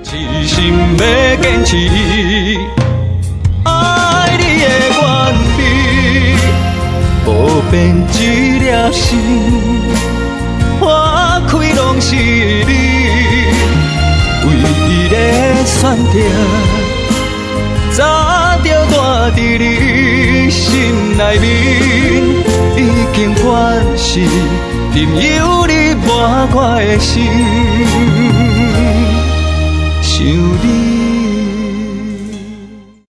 痴心要坚持，爱你的原味，无变一粒心，花开拢是你，唯一的选择，早就住伫你心内面，已经惯势，任由你抹我的心。想你。